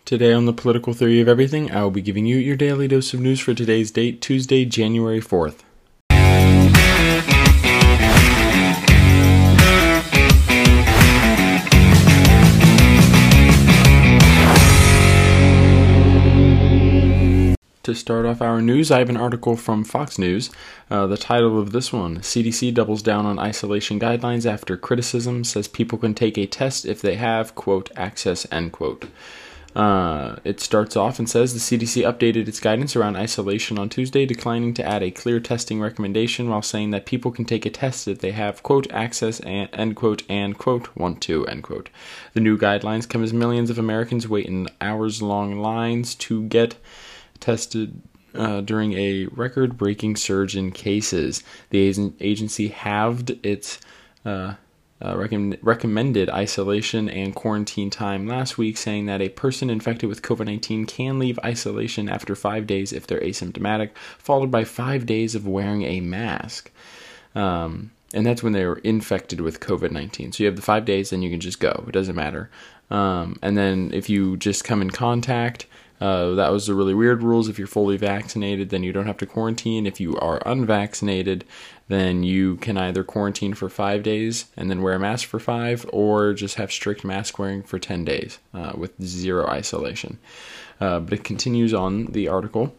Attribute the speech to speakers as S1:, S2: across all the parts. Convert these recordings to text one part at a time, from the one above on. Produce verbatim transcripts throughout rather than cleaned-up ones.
S1: Today on the Political Theory of Everything, I will be giving you your daily dose of news for today's date, Tuesday, January fourth. To start off our news, I have an article from Fox News. Uh, the title of this one, C D C doubles down on isolation guidelines after criticism, says people can take a test if they have, quote, access, end quote. Uh, it starts off and says the C D C updated its guidance around isolation on Tuesday, declining to add a clear testing recommendation while saying that people can take a test if they have, quote, access, and, end quote, and, quote, want to, end quote. The new guidelines come as millions of Americans wait in hours-long lines to get tested uh, during a record-breaking surge in cases. The agency halved its uh, uh, recomm- recommended isolation and quarantine time last week, saying that a person infected with COVID nineteen can leave isolation after five days if they're asymptomatic, followed by five days of wearing a mask. Um, and that's when they were infected with COVID nineteen. So you have the five days, then you can just go. It doesn't matter. Um, and then if you just come in contact, Uh, that was the really weird rules. If you're fully vaccinated, then you don't have to quarantine. If you are unvaccinated, then you can either quarantine for five days and then wear a mask for five, or just have strict mask wearing for ten days uh, with zero isolation. Uh, but it continues on the article.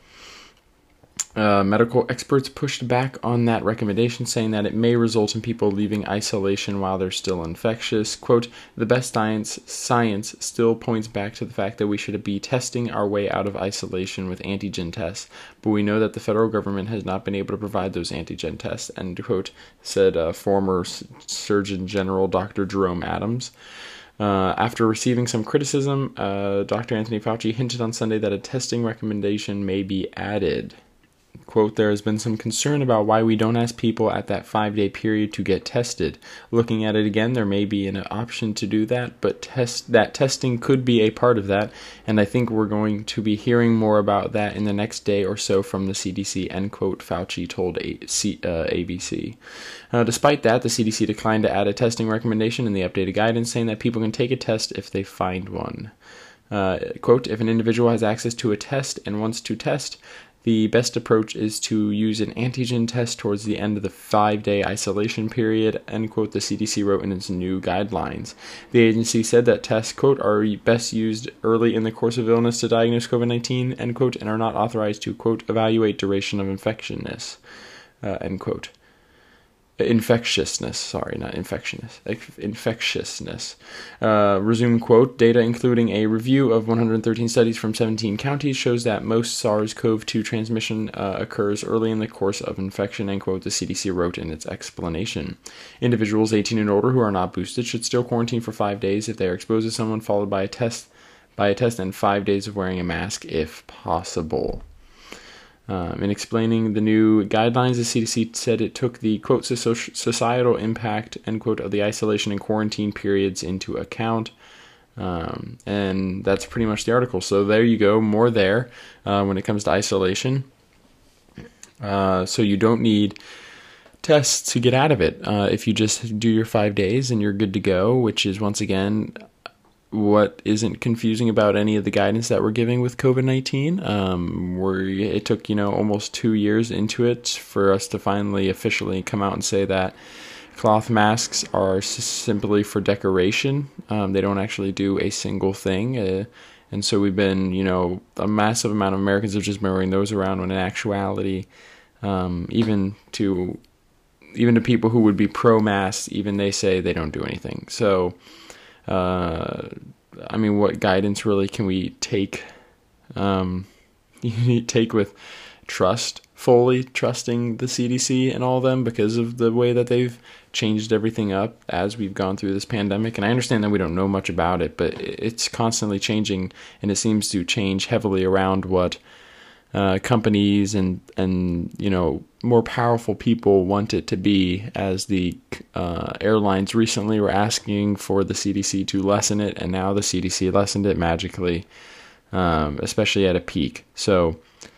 S1: Uh, medical experts pushed back on that recommendation, saying that it may result in people leaving isolation while they're still infectious. Quote, the best science, science still points back to the fact that we should be testing our way out of isolation with antigen tests, but we know that the federal government has not been able to provide those antigen tests, end quote, said uh, former Surgeon General Doctor Jerome Adams. Uh, after receiving some criticism, uh, Doctor Anthony Fauci hinted on Sunday that a testing recommendation may be added. Quote, there has been some concern about why we don't ask people at that five-day period to get tested. Looking at it again, there may be an option to do that, but test that testing could be a part of that, and I think we're going to be hearing more about that in the next day or so from the C D C, end quote, Fauci told a- C- uh, A B C. Uh, despite that, the C D C declined to add a testing recommendation in the updated guidance, saying that people can take a test if they find one. Uh, quote, if an individual has access to a test and wants to test, the best approach is to use an antigen test towards the end of the five-day isolation period, end quote, the C D C wrote in its new guidelines. The agency said that tests, quote, are best used early in the course of illness to diagnose COVID nineteen, end quote, and are not authorized to, quote, evaluate duration of infectiousness, uh, end quote. Infectiousness, sorry, not infectiousness, infectiousness. Uh, resume quote, data including a review of one hundred thirteen studies from seventeen counties shows that most SARS-C o V two transmission uh, occurs early in the course of infection, end quote, the C D C wrote in its explanation. Individuals eighteen and older who are not boosted should still quarantine for five days if they are exposed to someone, followed by a test, by a test and five days of wearing a mask if possible. Um, in explaining the new guidelines, the C D C said it took the, quote, societal impact, end quote, of the isolation and quarantine periods into account. Um, and that's pretty much the article. So there you go, more there uh, when it comes to isolation. Uh, so you don't need tests to get out of it. Uh, if you just do your five days and you're good to go, which is, once again, what isn't confusing about any of the guidance that we're giving with COVID nineteen. Um, where it took, you know, almost two years into it for us to finally officially come out and say that cloth masks are s- simply for decoration. Um, they don't actually do a single thing. Uh, and so we've been, you know, a massive amount of Americans have just been wearing those around when in actuality, um, even to, even to people who would be pro-mask, even they say they don't do anything. So, Uh, I mean, what guidance really can we take, um, take with trust, fully trusting the C D C and all of them because of the way that they've changed everything up as we've gone through this pandemic? And I understand that we don't know much about it, but it's constantly changing, and it seems to change heavily around what uh, companies and, and, you know, more powerful people want it to be, as the uh, airlines recently were asking for the C D C to lessen it, and now the C D C lessened it magically, um, especially at a peak. So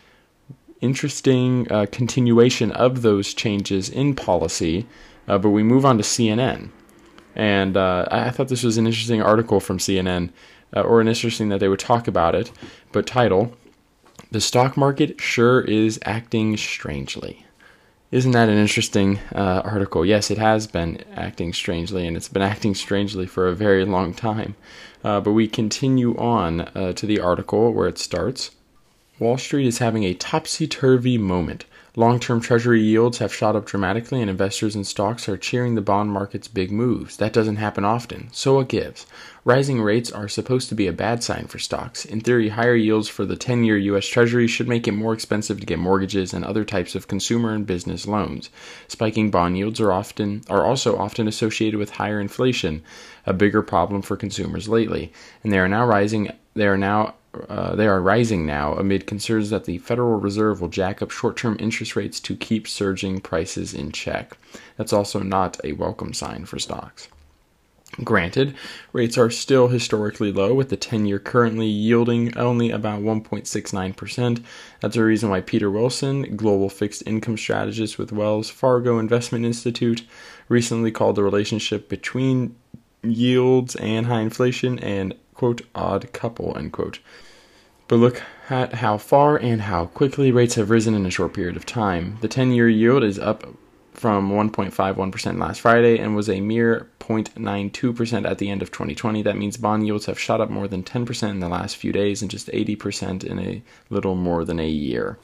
S1: interesting uh, continuation of those changes in policy, uh, but we move on to C N N. And uh, I thought this was an interesting article from C N N. uh, or an interesting that they would talk about it, but title, "The stock market sure is acting strangely." Isn't that an interesting uh, article? Yes, it has been acting strangely, and it's been acting strangely for a very long time. Uh, but we continue on uh, to the article where it starts. Wall Street is having a topsy-turvy moment. Long-term treasury yields have shot up dramatically, and investors in stocks are cheering the bond market's big moves. That doesn't happen often, so what gives? Rising rates are supposed to be a bad sign for stocks. In theory, higher yields for the ten-year U S Treasury should make it more expensive to get mortgages and other types of consumer and business loans. Spiking bond yields are often are also often associated with higher inflation, a bigger problem for consumers lately, and they are now rising. They are now Uh, they are rising now amid concerns that the Federal Reserve will jack up short-term interest rates to keep surging prices in check. That's also not a welcome sign for stocks. Granted, rates are still historically low, with the ten-year currently yielding only about one point six nine percent. That's a reason why Peter Wilson, global fixed income strategist with Wells Fargo Investment Institute, recently called the relationship between yields and high inflation an, quote, odd couple, end quote. But look at how far and how quickly rates have risen in a short period of time. The ten-year yield is up from one point five one percent last Friday and was a mere zero point nine two percent at the end of twenty twenty. That means bond yields have shot up more than ten percent in the last few days and just eighty percent in a little more than a year.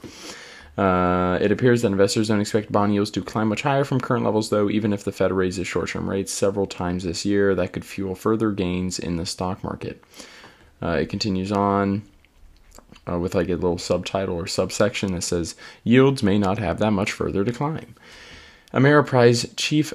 S1: Uh, it appears that investors don't expect bond yields to climb much higher from current levels, though. Even if the Fed raises short-term rates several times this year, that could fuel further gains in the stock market. Uh, it continues on uh, with like a little subtitle or subsection that says, "Yields may not have that much further to climb." Ameriprise chief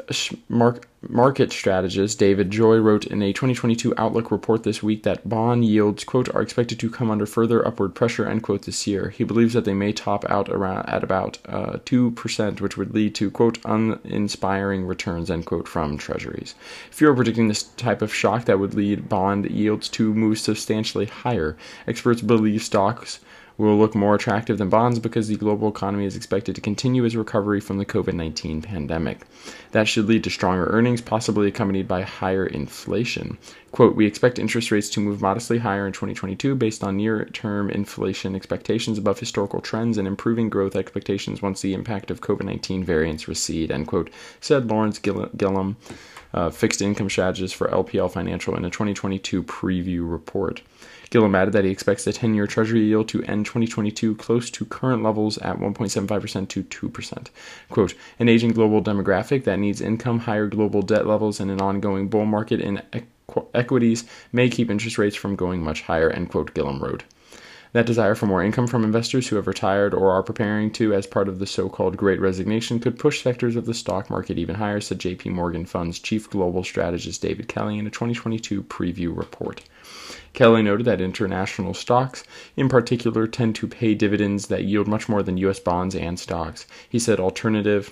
S1: market strategist David Joy wrote in a twenty twenty-two Outlook report this week that bond yields, quote, "are expected to come under further upward pressure," end quote, this year. He believes that they may top out around at about uh, two percent, which would lead to, quote, "uninspiring returns," end quote, from treasuries. If you're predicting this type of shock that would lead bond yields to move substantially higher, experts believe stocks will look more attractive than bonds because the global economy is expected to continue its recovery from the covid nineteen pandemic. That should lead to stronger earnings, possibly accompanied by higher inflation. Quote, "We expect interest rates to move modestly higher in twenty twenty-two based on near-term inflation expectations above historical trends and improving growth expectations once the impact of covid nineteen variants recede," end quote, said Lawrence Gillum, uh, fixed income strategist for L P L Financial, in a twenty twenty-two preview report. Gillum added that he expects the ten-year Treasury yield to end twenty twenty-two close to current levels at one point seven five percent to two percent. Quote, "An aging global demographic that needs income, higher global debt levels, and an ongoing bull market in equ- equities may keep interest rates from going much higher," end quote, Gillum wrote. That desire for more income from investors who have retired or are preparing to as part of the so-called Great Resignation could push sectors of the stock market even higher, said J P Morgan Fund's chief global strategist David Kelly in a twenty twenty-two preview report. Kelly noted that international stocks, in particular, tend to pay dividends that yield much more than U S bonds and stocks. He said alternative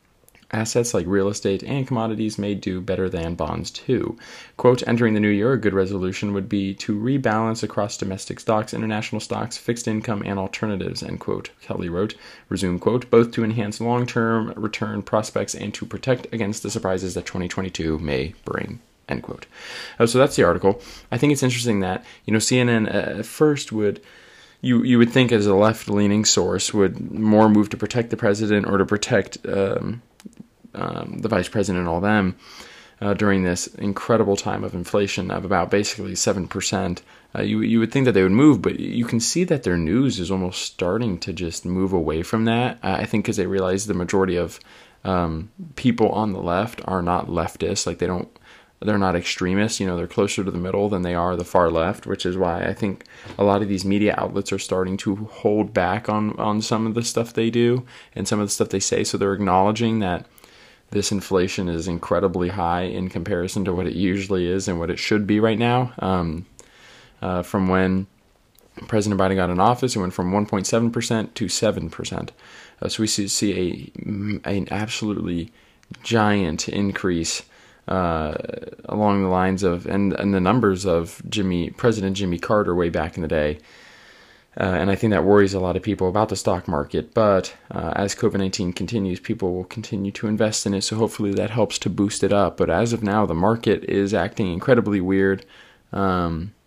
S1: assets like real estate and commodities may do better than bonds too. Quote, "Entering the new year, a good resolution would be to rebalance across domestic stocks, international stocks, fixed income, and alternatives," end quote, Kelly wrote. Resume quote, "Both to enhance long-term return prospects and to protect against the surprises that twenty twenty-two may bring," end quote. Uh, so that's the article. I think it's interesting that, you know, C N N uh, at first would You you would think as a left-leaning source would more move to protect the president or to protect um, um, the vice president and all them uh, during this incredible time of inflation of about basically seven percent. Uh, you you would think that they would move, but you can see that their news is almost starting to just move away from that. Uh, I think because they realize the majority of um, people on the left are not leftists. Like they don't. They're not extremists, you know, they're closer to the middle than they are the far left, which is why I think a lot of these media outlets are starting to hold back on, on some of the stuff they do and some of the stuff they say. So they're acknowledging that this inflation is incredibly high in comparison to what it usually is and what it should be right now. Um, uh, from when President Biden got in office, it went from one point seven percent to seven percent. Uh, so we see, see a, an absolutely giant increase Uh, along the lines of, and, and the numbers of Jimmy, President Jimmy Carter way back in the day. Uh, and I think that worries a lot of people about the stock market. But uh, as covid nineteen continues, people will continue to invest in it. So hopefully that helps to boost it up. But as of now, the market is acting incredibly weird. Um,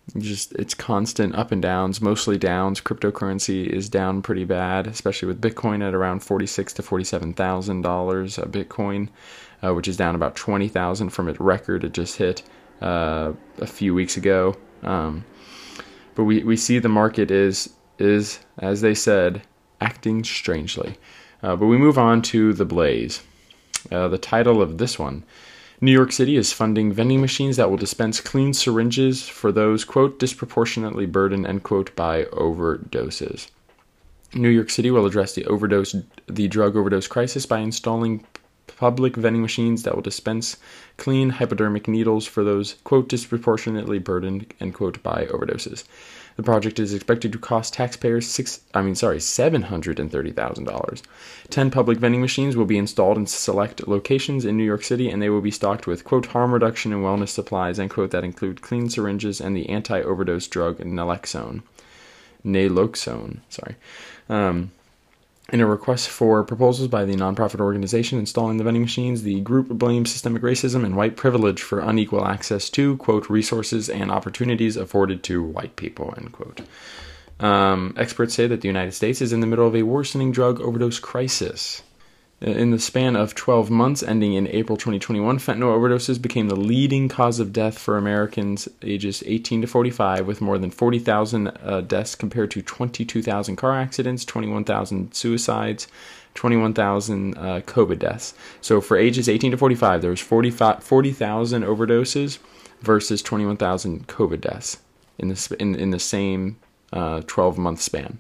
S1: just it's constant up and downs, mostly downs. Cryptocurrency is down pretty bad, especially with Bitcoin at around forty-six to forty-seven thousand dollars a Bitcoin, uh, which is down about twenty thousand from its record it just hit uh, a few weeks ago. Um, but we, we see the market is is as they said, acting strangely. Uh, but we move on to the Blaze. Uh, the title of this one: New York City is funding vending machines that will dispense clean syringes for those, quote, disproportionately burdened, end quote, by overdoses. New York City will address the overdose, the drug overdose crisis by installing public vending machines that will dispense clean hypodermic needles for those, quote, disproportionately burdened, end quote, by overdoses. The project is expected to cost taxpayers six, I mean, sorry, seven hundred and thirty thousand dollars. Ten public vending machines will be installed in select locations in New York City, and they will be stocked with, quote, harm reduction and wellness supplies, end quote, that include clean syringes and the anti-overdose drug naloxone. Naloxone, sorry. Um, In a request for proposals by the nonprofit organization installing the vending machines, the group blames systemic racism and white privilege for unequal access to, quote, resources and opportunities afforded to white people, end quote. Um, experts say that the United States is in the middle of a worsening drug overdose crisis. In the span of twelve months, ending in April twenty twenty-one, fentanyl overdoses became the leading cause of death for Americans ages eighteen to forty-five, with more than forty thousand uh, deaths compared to twenty-two thousand car accidents, twenty-one thousand suicides, twenty-one thousand uh, COVID deaths. So for ages eighteen to forty-five, there was forty thousand overdoses versus twenty-one thousand COVID deaths in the, in, in the same uh, twelve-month span.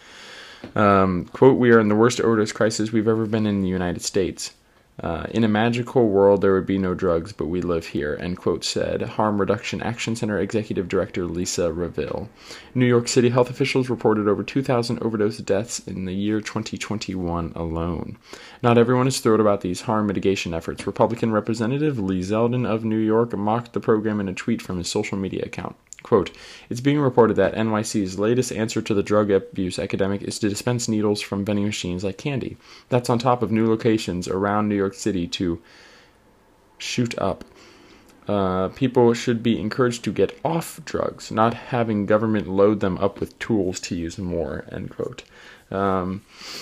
S1: Um, quote, we are in the worst overdose crisis we've ever been in the United States. Uh, in a magical world, there would be no drugs, but we live here, end quote, said Harm Reduction Action Center Executive Director Lisa Reville. New York City health officials reported over two thousand overdose deaths in the year twenty twenty-one alone. Not everyone is thrilled about these harm mitigation efforts. Republican Representative Lee Zeldin of New York mocked the program in a tweet from his social media account. Quote, it's being reported that N Y C's latest answer to the drug abuse epidemic is to dispense needles from vending machines like candy. That's on top of new locations around New York City to shoot up. Uh, people should be encouraged to get off drugs, not having government load them up with tools to use more, end quote. Um,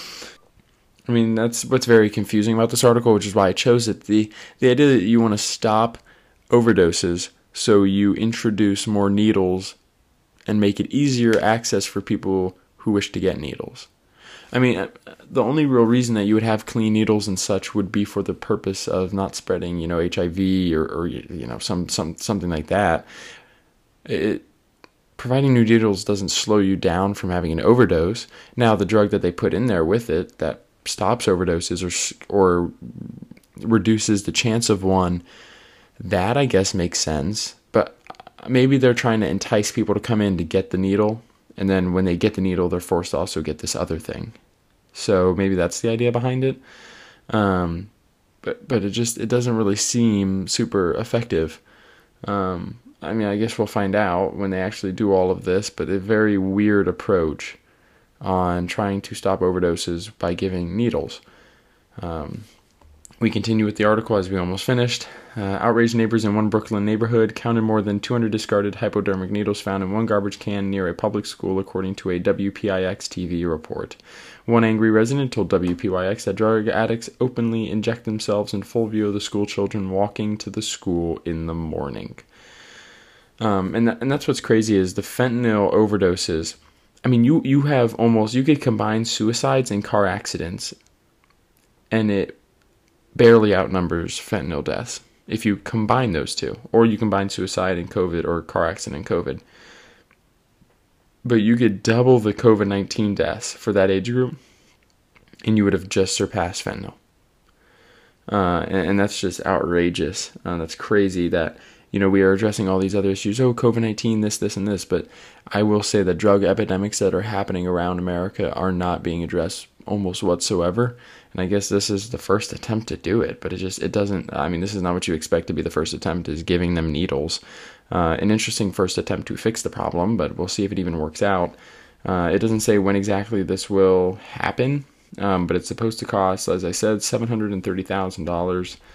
S1: I mean, that's what's very confusing about this article, which is why I chose it. The, the idea that you want to stop overdoses so you introduce more needles and make it easier access for people who wish to get needles. I mean, the only real reason that you would have clean needles and such would be for the purpose of not spreading, you know, H I V or, or you know, some, some something like that. It, providing new needles doesn't slow you down from having an overdose. Now, the drug that they put in there with it that stops overdoses or or reduces the chance of one, that, I guess, makes sense, but maybe they're trying to entice people to come in to get the needle, and then when they get the needle, they're forced to also get this other thing. So maybe that's the idea behind it. Um, but but it just it doesn't really seem super effective. Um, I mean, I guess we'll find out when they actually do all of this, but a very weird approach on trying to stop overdoses by giving needles. Um, We continue with the article as we almost finished. Uh, outraged neighbors in one Brooklyn neighborhood counted more than two hundred discarded hypodermic needles found in one garbage can near a public school, according to a W P I X T V report. One angry resident told W P I X that drug addicts openly inject themselves in full view of the school children walking to the school in the morning. Um, and, th- and that's what's crazy is the fentanyl overdoses. I mean, you, you have almost, you could combine suicides and car accidents, and it barely outnumbers fentanyl deaths if you combine those two, or you combine suicide and COVID or car accident and COVID. But you could double the COVID nineteen deaths for that age group, and you would have just surpassed fentanyl. Uh, and, and that's just outrageous. Uh, that's crazy that, you know, we are addressing all these other issues. Oh, COVID nineteen, this, this, and this. But I will say that drug epidemics that are happening around America are not being addressed almost whatsoever. And I guess this is the first attempt to do it, but it just, it doesn't, I mean, this is not what you expect to be the first attempt, is giving them needles. Uh, an interesting first attempt to fix the problem, but we'll see if it even works out. Uh, it doesn't say when exactly this will happen, um, but it's supposed to cost, as I said, seven hundred thirty thousand dollars.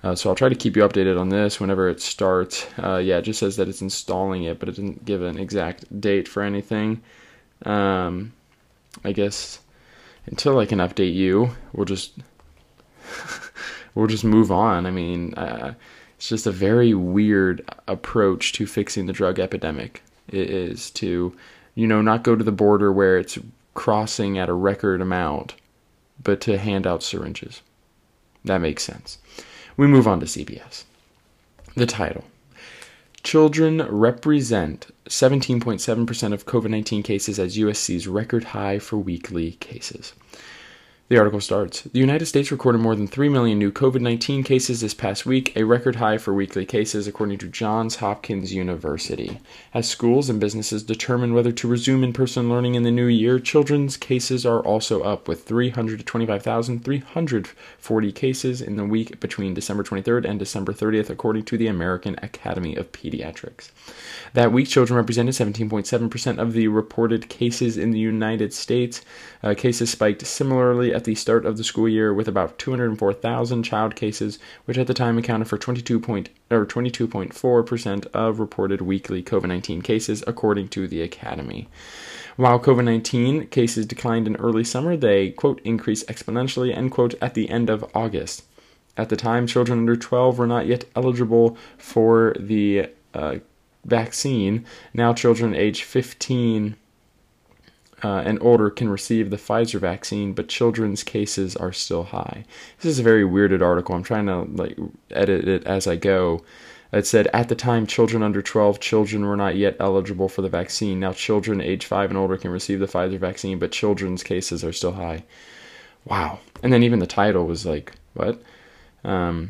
S1: Uh, so I'll try to keep you updated on this whenever it starts. Uh, yeah, it just says that it's installing it, but it didn't give an exact date for anything. Um, I guess until I can update you, we'll just we'll just move on. I mean, uh, it's just a very weird approach to fixing the drug epidemic. It is to, you know, not go to the border where it's crossing at a record amount, but to hand out syringes. That makes sense. We move on to C B S. The title: Children represent seventeen point seven percent of COVID nineteen cases as U S sees record high for weekly cases. The article starts: The United States recorded more than three million new COVID nineteen cases this past week, a record high for weekly cases, according to Johns Hopkins University. As schools and businesses determine whether to resume in-person learning in the new year, children's cases are also up, with three hundred twenty-five thousand three hundred forty cases in the week between December twenty-third and December thirtieth, according to the American Academy of Pediatrics. That week, children represented seventeen point seven percent of the reported cases in the United States. Uh, cases spiked similarly at the start of the school year, with about two hundred four thousand child cases, which at the time accounted for twenty-two point or twenty-two point four percent of reported weekly COVID nineteen cases, according to the Academy. While COVID nineteen cases declined in early summer, they, quote, increased exponentially, end quote, at the end of August. At the time, children under twelve were not yet eligible for the uh, vaccine. Now children age fifteen uh, and older can receive the Pfizer vaccine, but children's cases are still high. This is a very weirded article. I'm trying to like edit it as I go. It said, at the time, children under twelve children were not yet eligible for the vaccine. Now children age five and older can receive the Pfizer vaccine, but children's cases are still high. Wow. And then even the title was like, what? Um,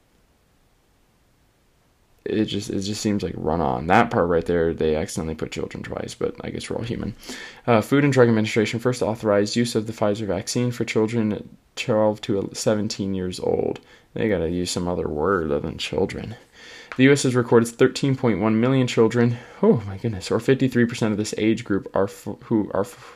S1: it just it just seems like run on. That part right there, they accidentally put children twice, but I guess we're all human. Uh, Food and Drug Administration first authorized use of the Pfizer vaccine for children twelve to seventeen years old. They gotta use some other word other than children. The U S has recorded thirteen point one million children, oh my goodness, or fifty-three percent of this age group are f- who are, f-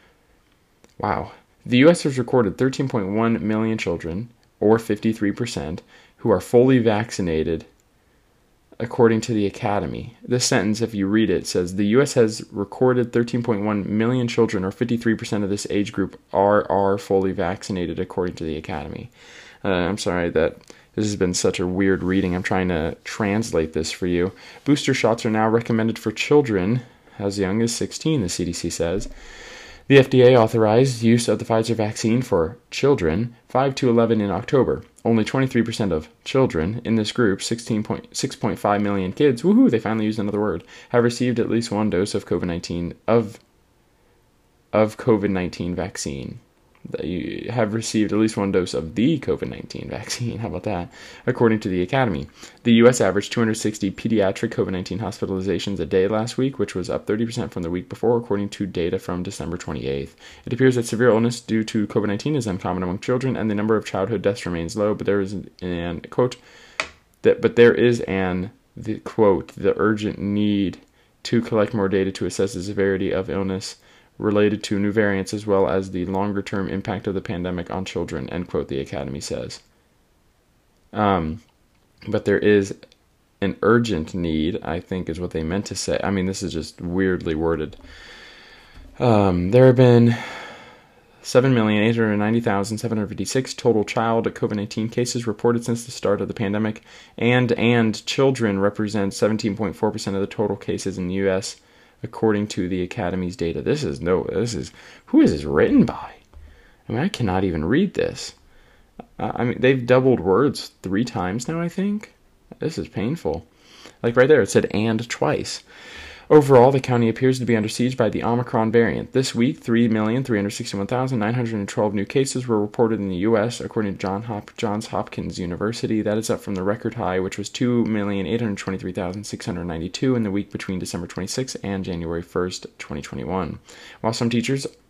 S1: wow. The U S has recorded thirteen point one million children, or fifty-three percent, who are fully vaccinated, according to the Academy. This sentence, if you read it, says the U S has recorded thirteen point one million children, or fifty-three percent of this age group, are, are fully vaccinated, according to the Academy. Uh, I'm sorry that this has been such a weird reading. I'm trying to translate this for you. Booster shots are now recommended for children as young as sixteen, the C D C says. The F D A authorized use of the Pfizer vaccine for children five to eleven in October. Only twenty-three percent of children in this group, sixteen point six five million kids, woohoo, they finally used another word, have received at least one dose of COVID nineteen of of COVID nineteen vaccine. That you have received at least one dose of the COVID nineteen vaccine. How about that? According to the Academy. The U S averaged two hundred sixty pediatric COVID nineteen hospitalizations a day last week, which was up thirty percent from the week before, according to data from December twenty-eighth. It appears that severe illness due to COVID nineteen is uncommon among children, and the number of childhood deaths remains low, but there is an, quote, that, but there is an, the, quote, the urgent need to collect more data to assess the severity of illness related to new variants, as well as the longer-term impact of the pandemic on children, end quote, the Academy says. Um, but there is an urgent need, I think is what they meant to say. I mean, this is just weirdly worded. Um, there have been seven million eight hundred ninety thousand seven hundred fifty-six total child COVID nineteen cases reported since the start of the pandemic, and and children represent seventeen point four percent of the total cases in the U S, according to the Academy's data. This is no, this is, who is this written by? I mean, I cannot even read this. Uh, I mean, they've doubled words three times now, I think. This is painful. Like right there, it said and twice. Overall, the county appears to be under siege by the Omicron variant. This week, three million three hundred sixty-one thousand nine hundred twelve new cases were reported in the U S, according to John Hop- Johns Hopkins University. That is up from the record high, which was two million eight hundred twenty-three thousand six hundred ninety-two in the week between December twenty-sixth and January first, twenty twenty-one. While some teachers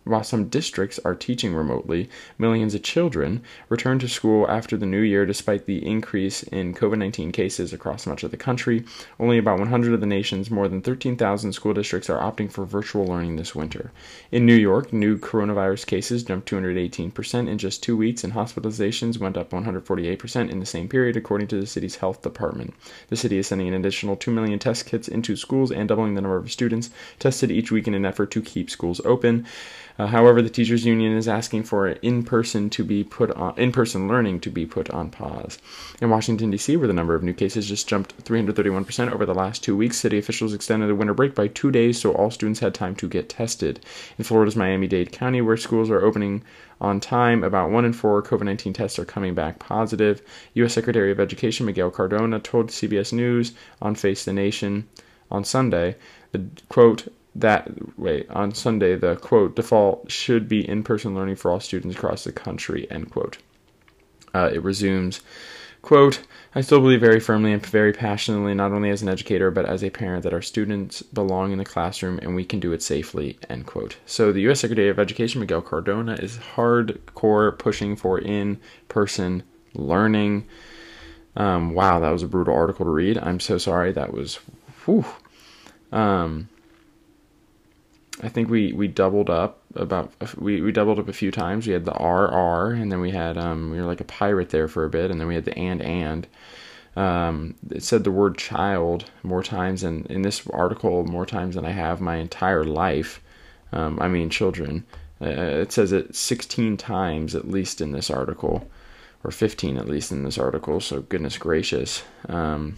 S1: While some districts are teaching remotely, millions of children return to school after the new year despite the increase in COVID nineteen cases across much of the country. Only about one hundred of the nation's more than thirteen thousand school districts are opting for virtual learning this winter. In New York, new coronavirus cases jumped two hundred eighteen percent in just two weeks, and hospitalizations went up one hundred forty-eight percent in the same period, according to the city's health department. The city is sending an additional two million test kits into schools and doubling the number of students tested each week in an effort to keep schools open. Uh, however, the teachers union is asking for in-person to be put on in-person learning to be put on pause. In Washington, D C, where the number of new cases just jumped three hundred thirty-one percent over the last two weeks, city officials extended the winter break by two days so all students had time to get tested. In Florida's Miami-Dade County, where schools are opening on time, about one in four COVID nineteen tests are coming back positive. U S Secretary of Education Miguel Cardona told C B S News on Face the Nation on Sunday, the quote, that, wait, on Sunday, the, quote, default should be in-person learning for all students across the country, end quote. Uh, it resumes, quote, I still believe very firmly and very passionately, not only as an educator, but as a parent, that our students belong in the classroom and we can do it safely, end quote. So the U S Secretary of Education, Miguel Cardona, is hardcore pushing for in-person learning. Um, wow, that was a brutal article to read. I'm so sorry. That was, whew. Um... I think we, we doubled up about we, we doubled up a few times. We had the R R, and then we had um we were like a pirate there for a bit, and then we had the and and. Um, it said the word child more times than in this article more times than I have my entire life. Um, I mean children. Uh, it says it sixteen times at least in this article, or fifteen at least in this article. So goodness gracious, um,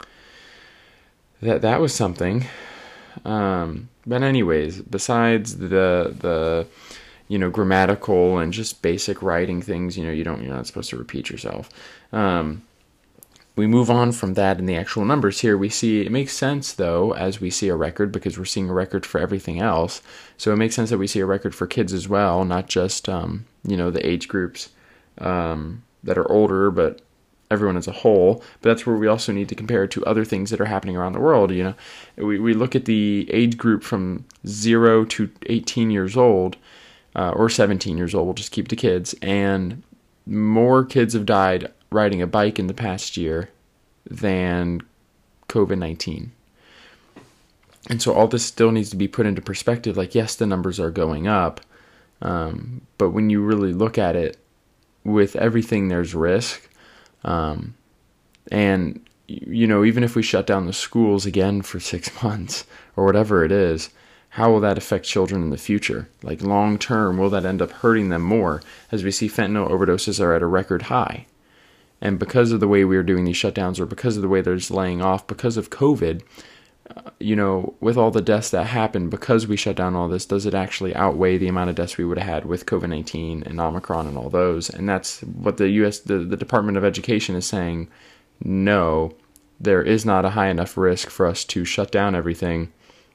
S1: that that was something. Um, but anyways, besides the, the, you know, grammatical and just basic writing things, you know, you don't, you're not supposed to repeat yourself. Um, we move on from that in the actual numbers here. We see, it makes sense though, as we see a record, because we're seeing a record for everything else. So it makes sense that we see a record for kids as well, not just, um, you know, the age groups, um, that are older, but everyone as a whole. But that's where we also need to compare it to other things that are happening around the world. You know, we, we look at the age group from zero to eighteen years old, uh, or seventeen years old, we'll just keep the kids, and more kids have died riding a bike in the past year than COVID nineteen. And so all this still needs to be put into perspective. Like, yes, the numbers are going up, um, but when you really look at it, with everything there's risk. Um, and, you know, even if we shut down the schools again for six months or whatever it is, how will that affect children in the future? Like long term, will that end up hurting them more? As we see, fentanyl overdoses are at a record high. And because of the way we're doing these shutdowns, or because of the way there's laying off, because of COVID, uh, you know, with all the deaths that happened because we shut down all this, does it actually outweigh the amount of deaths we would have had with COVID nineteen and Omicron and all those? And that's what the U S, the, the Department of Education is saying. No, there is not a high enough risk for us to shut down everything.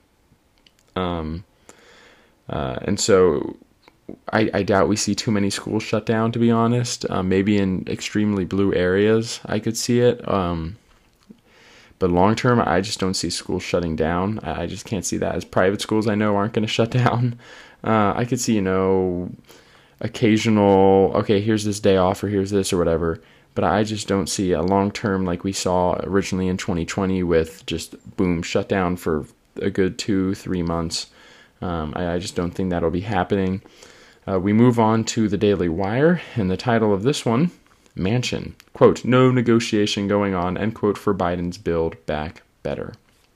S1: Um, uh, and so I, I doubt we see too many schools shut down, to be honest. Um, maybe in extremely blue areas, I could see it. Um, But long term, I just don't see schools shutting down. I just can't see that. As private schools, I know, aren't going to shut down. Uh, I could see, you know, occasional, okay, here's this day off, or here's this or whatever. But I just don't see a long term like we saw originally in twenty twenty with just boom, shut down for a good two, three months. Um, I, I just don't think that'll be happening. Uh, we move on to the Daily Wire, and the title of this one, Manchin, quote, no negotiation going on, end quote, for Biden's Build Back Better.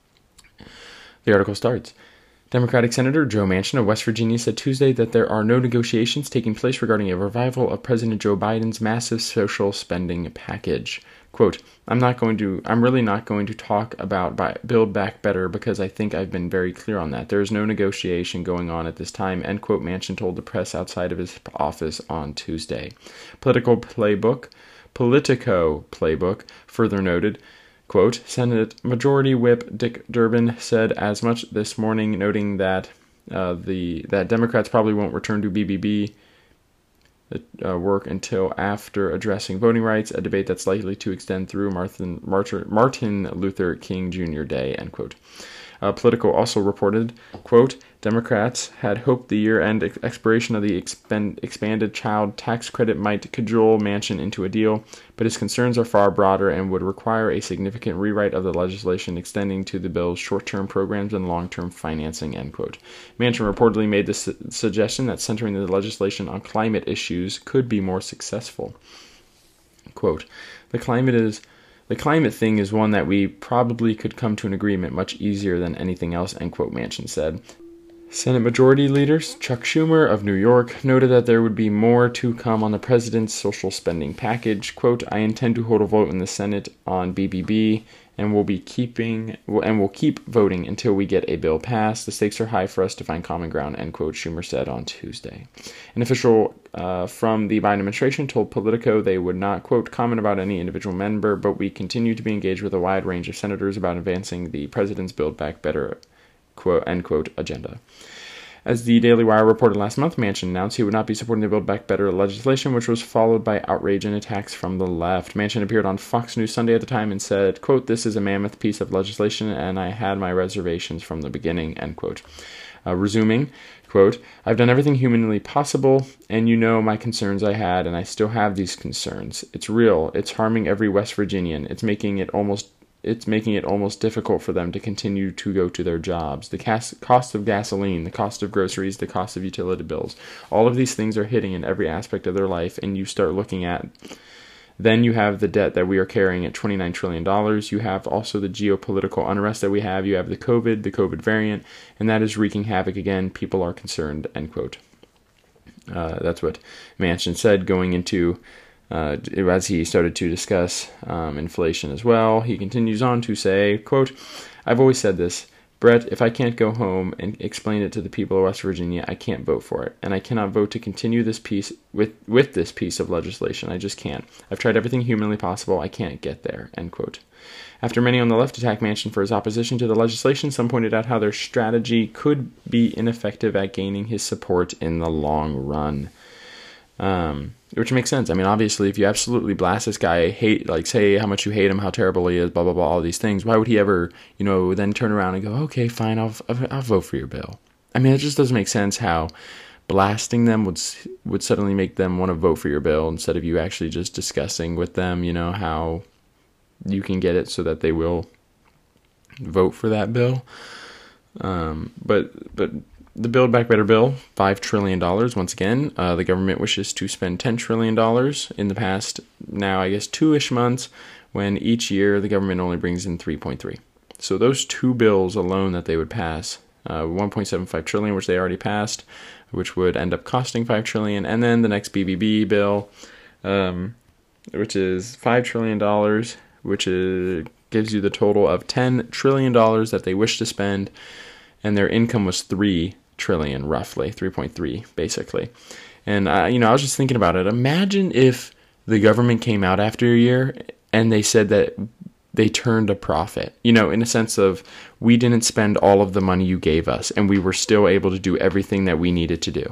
S1: The article starts. Democratic Senator Joe Manchin of West Virginia said Tuesday that there are no negotiations taking place regarding a revival of President Joe Biden's massive social spending package. Quote, I'm not going to, I'm really not going to talk about buy, Build Back Better because I think I've been very clear on that. There is no negotiation going on at this time, end quote, Manchin told the press outside of his office on Tuesday. Political Playbook, Politico Playbook further noted, quote, Senate Majority Whip Dick Durbin said as much this morning, noting that uh, the that Democrats probably won't return to B B B uh, work until after addressing voting rights, a debate that's likely to extend through Martin, Martin, Martin Luther King Junior Day, end quote. Uh, Politico also reported, quote, Democrats had hoped the year-end ex- expiration of the expend- expanded child tax credit might cajole Manchin into a deal, but his concerns are far broader and would require a significant rewrite of the legislation extending to the bill's short-term programs and long-term financing, end quote. Manchin reportedly made the su- suggestion that centering the legislation on climate issues could be more successful. Quote, the climate is... The climate thing is one that we probably could come to an agreement much easier than anything else, end quote, Manchin said. Senate Majority Leader Chuck Schumer of New York noted that there would be more to come on the president's social spending package. Quote, I intend to hold a vote in the Senate on B B B and will be keeping and will keep voting until we get a bill passed. The stakes are high for us to find common ground, end quote, Schumer said on Tuesday. An official uh, from the Biden administration told Politico they would not, quote, comment about any individual member, but we continue to be engaged with a wide range of senators about advancing the president's Build Back Better, quote, end quote, agenda. As the Daily Wire reported last month, Manchin announced he would not be supporting the Build Back Better legislation, which was followed by outrage and attacks from the left. Manchin appeared on Fox News Sunday at the time and said, quote, this is a mammoth piece of legislation, and I had my reservations from the beginning, end quote. Uh, resuming, quote, I've done everything humanly possible, and you know my concerns I had, and I still have these concerns. It's real. It's harming every West Virginian. It's making it almost It's making it almost difficult for them to continue to go to their jobs. The cas- cost of gasoline, the cost of groceries, the cost of utility bills, all of these things are hitting in every aspect of their life, and you start looking at, then you have the debt that we are carrying at twenty-nine trillion dollars. You have also the geopolitical unrest that we have. You have the COVID, the COVID variant, and that is wreaking havoc again. People are concerned, end quote. Uh, that's what Manchin said going into Uh, as he started to discuss um, inflation as well. He continues on to say, quote, I've always said this, Brett, if I can't go home and explain it to the people of West Virginia, I can't vote for it. And I cannot vote to continue this piece with, with this piece of legislation. I just can't. I've tried everything humanly possible. I can't get there, end quote. After many on the left attacked Manchin for his opposition to the legislation, some pointed out how their strategy could be ineffective at gaining his support in the long run. Um, which makes sense. I mean, obviously, if you absolutely blast this guy, hate, like, say how much you hate him, how terrible he is, blah, blah, blah, all these things, why would he ever, you know, then turn around and go, okay, fine, I'll, I'll vote for your bill? I mean, it just doesn't make sense how blasting them would, would suddenly make them want to vote for your bill instead of you actually just discussing with them, you know, how you can get it so that they will vote for that bill. Um, but, but, The Build Back Better bill, five trillion dollars, once again. Uh, the government wishes to spend ten trillion dollars in the past, now I guess, two-ish months, when each year the government only brings in three point three. So those two bills alone that they would pass, uh, one point seven five trillion dollars, which they already passed, which would end up costing five trillion dollars, and then the next B B B bill, um, which is five trillion dollars, which is, gives you the total of ten trillion dollars that they wish to spend, and their income was three trillion, roughly three point three, basically. And uh, you know, I was just thinking about it. Imagine if the government came out after a year and they said that they turned a profit. You know, in a sense of, we didn't spend all of the money you gave us, and we were still able to do everything that we needed to do.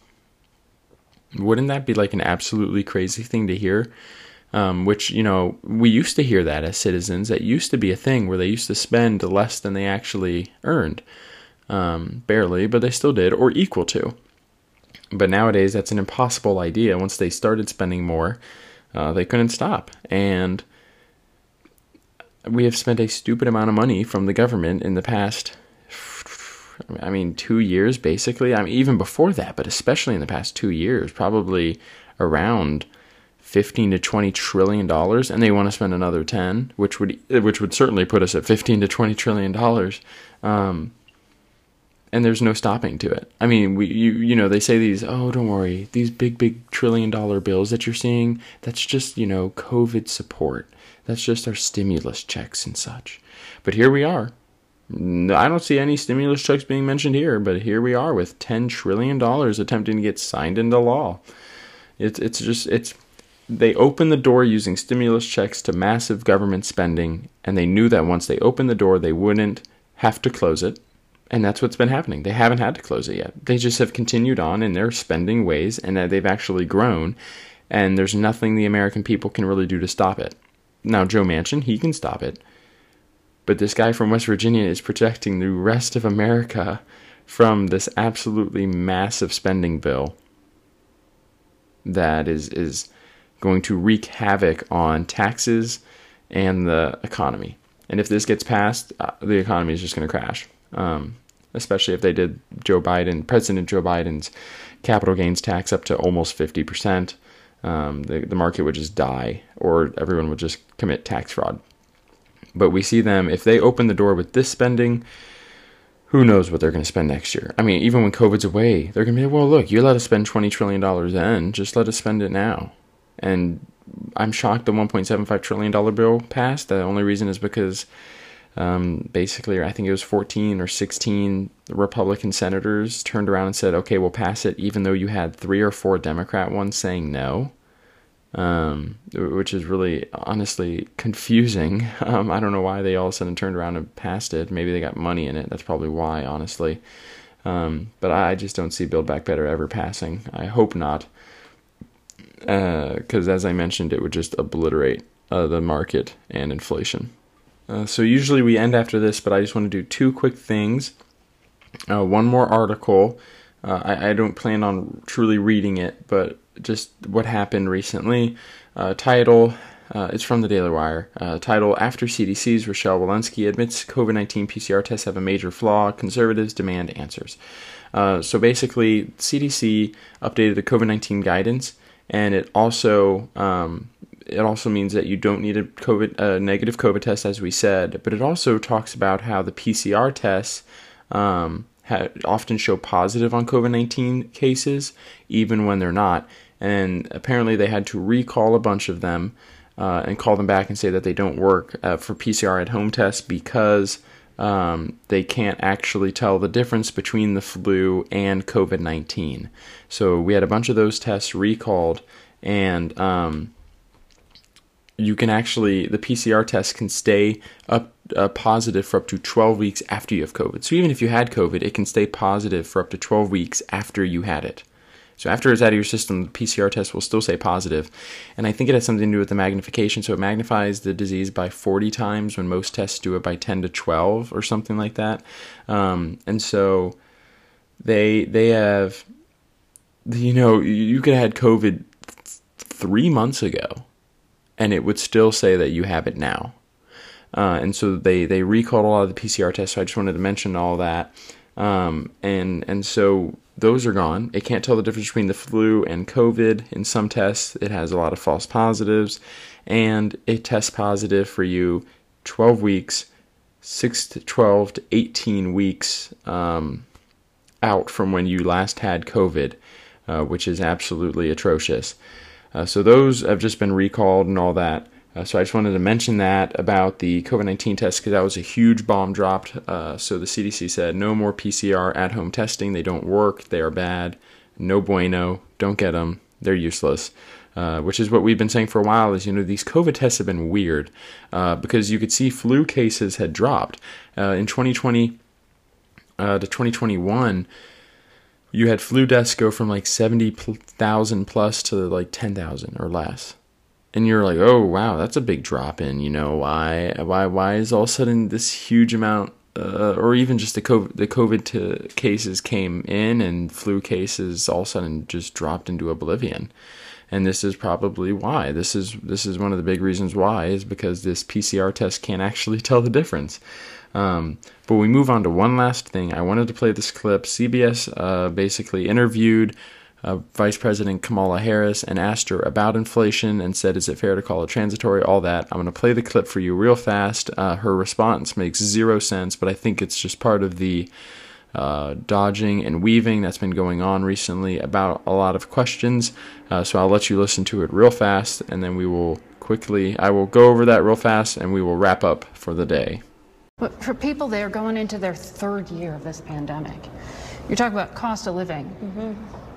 S1: Wouldn't that be like an absolutely crazy thing to hear? Um, which, you know, we used to hear that as citizens. That used to be a thing where they used to spend less than they actually earned. Um, barely, but they still did, or equal to. But nowadays, that's an impossible idea. Once they started spending more, uh, they couldn't stop. And we have spent a stupid amount of money from the government in the past, I mean, two years, basically. I mean, even before that, but especially in the past two years, probably around fifteen to twenty trillion dollars, and they want to spend another ten, which would, which would certainly put us at fifteen to twenty trillion dollars. Um, And there's no stopping to it. I mean, we you you know, they say these, oh, don't worry, these big, big trillion dollar bills that you're seeing, that's just, you know, COVID support. That's just our stimulus checks and such. But here we are. No, I don't see any stimulus checks being mentioned here, but here we are with ten trillion dollars attempting to get signed into law. It's it's just, it's, they opened the door using stimulus checks to massive government spending, and they knew that once they opened the door, they wouldn't have to close it. And that's what's been happening. They haven't had to close it yet. They just have continued on in their spending ways, and that they've actually grown, and there's nothing the American people can really do to stop it. Now, Joe Manchin, he can stop it. But this guy from West Virginia is protecting the rest of America from this absolutely massive spending bill that is is going to wreak havoc on taxes and the economy. And if this gets passed, uh, the economy is just going to crash, um, especially if they did Joe Biden, President Joe Biden's capital gains tax up to almost fifty percent. Um, the, the market would just die, or everyone would just commit tax fraud. But we see them, if they open the door with this spending, who knows what they're going to spend next year. I mean, even when COVID's away, they're going to be, well, look, you let us spend twenty trillion dollars then, just let us spend it now. And I'm shocked the one point seven five trillion dollars bill passed. The only reason is because um, basically, I think it was fourteen or sixteen Republican senators turned around and said, okay, we'll pass it, even though you had three or four Democrat ones saying no. Um, which is really, honestly, confusing. Um, I don't know why they all of a sudden turned around and passed it. Maybe they got money in it. That's probably why, honestly. Um, but I just don't see Build Back Better ever passing. I hope not. Because, uh, as I mentioned, it would just obliterate uh, the market and inflation. Uh, so usually we end after this, but I just want to do two quick things. Uh, one more article. Uh, I, I don't plan on truly reading it, but just what happened recently. Uh, title, uh, it's from the Daily Wire. Uh, title, After C D C's Rochelle Walensky admits COVID nineteen P C R tests have a major flaw, conservatives demand answers. Uh, so basically, C D C updated the COVID nineteen guidance, and it also um, it also means that you don't need a COVID a negative COVID test, as we said, but it also talks about how the P C R tests um, ha- often show positive on COVID nineteen cases, even when they're not. And apparently they had to recall a bunch of them uh, and call them back and say that they don't work uh, for P C R at home tests because um, they can't actually tell the difference between the flu and COVID nineteen. So we had a bunch of those tests recalled, and um, you can actually, the P C R test can stay up uh, positive for up to twelve weeks after you have COVID. So even if you had COVID, it can stay positive for up to twelve weeks after you had it. So after it's out of your system, the P C R test will still say positive. And I think it has something to do with the magnification. So it magnifies the disease by forty times when most tests do it by ten to twelve or something like that. Um, and so they they have, you know, you could have had COVID th- three months ago and it would still say that you have it now. Uh, and so they, they recalled a lot of the P C R tests. So I just wanted to mention all that. Um, and, and so those are gone. It can't tell the difference between the flu and COVID. In some tests, it has a lot of false positives, and it tests positive for you twelve weeks, six to twelve to eighteen weeks um, out from when you last had COVID, uh, which is absolutely atrocious. Uh, so those have just been recalled and all that. Uh, so I just wanted to mention that about the COVID nineteen test because that was a huge bomb dropped. Uh, so the C D C said no more P C R at-home testing. They don't work. They are bad. No bueno. Don't get them. They're useless. Uh, which is what we've been saying for a while is, you know, these COVID tests have been weird uh, because you could see flu cases had dropped. Uh, in twenty twenty uh, to twenty twenty-one, you had flu deaths go from like seventy thousand plus to like ten thousand or less. And you're like, oh, wow, that's a big drop in, you know, why, why, why is all of a sudden this huge amount, uh, or even just the COVID, the COVID to cases came in and flu cases all of a sudden just dropped into oblivion. And this is probably why. This is, this is one of the big reasons why is because this P C R test can't actually tell the difference. Um, but we move on to one last thing. I wanted to play this clip. C B S uh, basically interviewed Uh, Vice President Kamala Harris and asked her about inflation and said, is it fair to call it transitory? All that. I'm going to play the clip for you real fast. Uh, her response makes zero sense, but I think it's just part of the uh, dodging and weaving that's been going on recently about a lot of questions. Uh, so I'll let you listen to it real fast, and then we will quickly, I will go over that real fast, and we will wrap up for the day.
S2: But for people, they are going into their third year of this pandemic. You're talking about cost of living. Mm-hmm.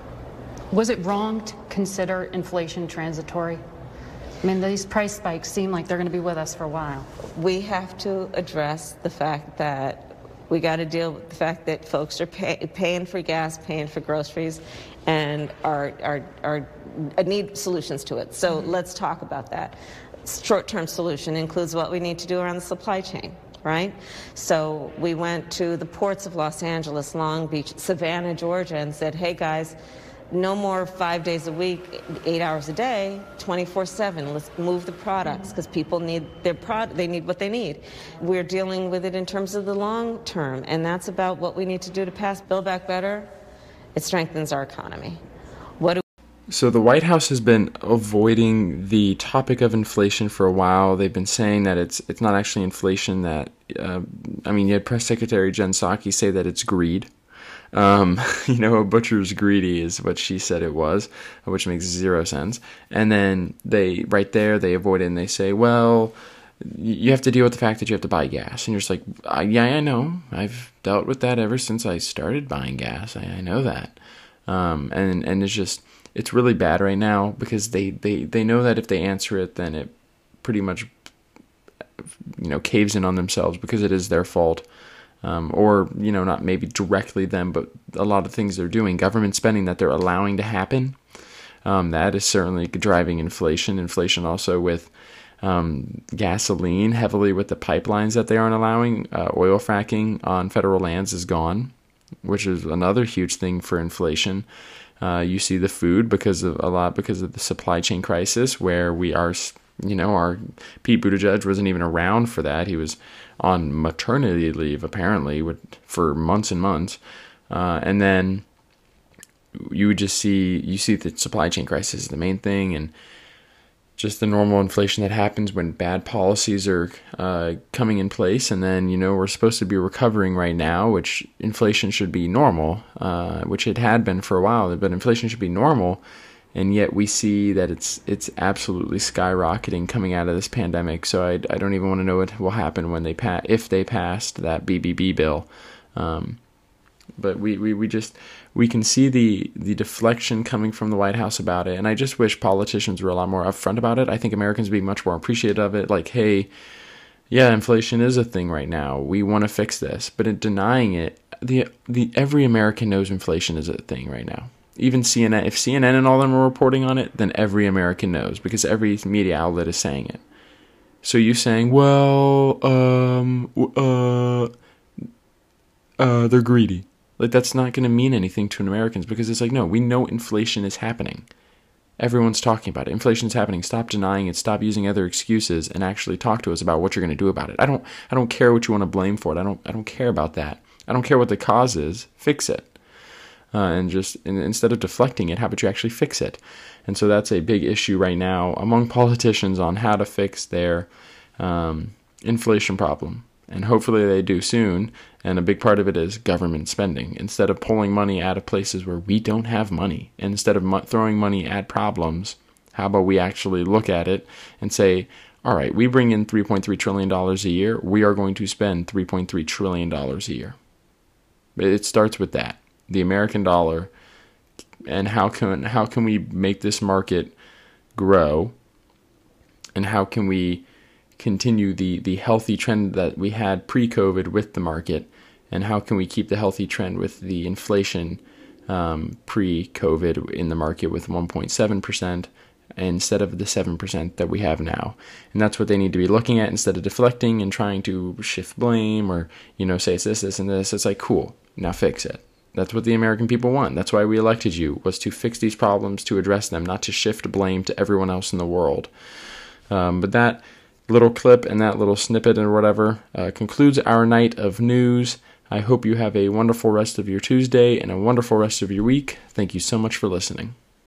S2: Was it wrong to consider inflation transitory? I mean, these price spikes seem like they're going to be with us for a while.
S3: We have to address the fact that we got to deal with the fact that folks are pay, paying for gas, paying for groceries, and are, are, are need solutions to it. So mm-hmm. let's talk about that. Short-term solution includes what we need to do around the supply chain. right? So we went to the ports of Los Angeles, Long Beach, Savannah, Georgia, and said, hey guys, no more five days a week, eight hours a day, twenty-four seven. Let's move the products because people need their product. They need what they need. We're dealing with it in terms of the long term, and that's about what we need to do to pass Build Back Better. It strengthens our economy. What do
S1: So the White House has been avoiding the topic of inflation for a while. They've been saying that it's it's not actually inflation. That uh, I mean, you had Press Secretary Jen Psaki say that it's greed. Um, you know, a butcher's greedy is what she said it was, which makes zero sense. And then they, right there, they avoid it and they say, well, you have to deal with the fact that you have to buy gas. And you're just like, I, yeah, I know. I've dealt with that ever since I started buying gas. I, I know that. Um, and, and it's just, it's really bad right now because they, they, they know that if they answer it, then it pretty much, you know, caves in on themselves because it is their fault. Um, or, you know, not maybe directly them, but a lot of things they're doing, government spending that they're allowing to happen, um, that is certainly driving inflation. Inflation also with um, gasoline, heavily with the pipelines that they aren't allowing. Uh, oil fracking on federal lands is gone, which is another huge thing for inflation. Uh, you see the food because of a lot because of the supply chain crisis where we are, you know, our Pete Buttigieg wasn't even around for that. He was on maternity leave, apparently, with, for months and months. Uh, and then you would just see, you see the supply chain crisis is the main thing, and just the normal inflation that happens when bad policies are uh, coming in place. And then, you know, we're supposed to be recovering right now, which inflation should be normal, uh, which it had been for a while, but inflation should be normal. And yet we see that it's it's absolutely skyrocketing coming out of this pandemic. So I, I don't even want to know what will happen when they pa- if they passed that B B B bill. Um, but we, we, we just we can see the the deflection coming from the White House about it. And I just wish politicians were a lot more upfront about it. I think Americans would be much more appreciative of it. Like, hey, yeah, inflation is a thing right now. We want to fix this. But in denying it, the the every American knows inflation is a thing right now. Even C N N, if C N N and all them are reporting on it, then every American knows because every media outlet is saying it. So you saying, well, um, uh, uh, they're greedy. Like, that's not going to mean anything to Americans because it's like, no, we know inflation is happening. Everyone's talking about it. Inflation is happening. Stop denying it. Stop using other excuses and actually talk to us about what you're going to do about it. I don't, I don't care what you want to blame for it. I don't, I don't care about that. I don't care what the cause is. Fix it. Uh, and just and instead of deflecting it, how about you actually fix it? And so that's a big issue right now among politicians on how to fix their um, inflation problem. And hopefully they do soon. And a big part of it is government spending. Instead of pulling money out of places where we don't have money, and instead of mo- throwing money at problems, how about we actually look at it and say, all right, we bring in three point three trillion dollars a year. We are going to spend three point three trillion dollars a year. It starts with that. The American dollar, and how can how can we make this market grow, and how can we continue the, the healthy trend that we had pre-COVID with the market, and how can we keep the healthy trend with the inflation um, pre-COVID in the market with one point seven percent instead of the seven percent that we have now. And that's what they need to be looking at instead of deflecting and trying to shift blame or, you know, say it's this, this, and this. It's like, cool, now fix it. That's what the American people want. That's why we elected you, was to fix these problems, to address them, not to shift blame to everyone else in the world. Um, but that little clip and that little snippet or whatever uh, concludes our night of news. I hope you have a wonderful rest of your Tuesday and a wonderful rest of your week. Thank you so much for listening.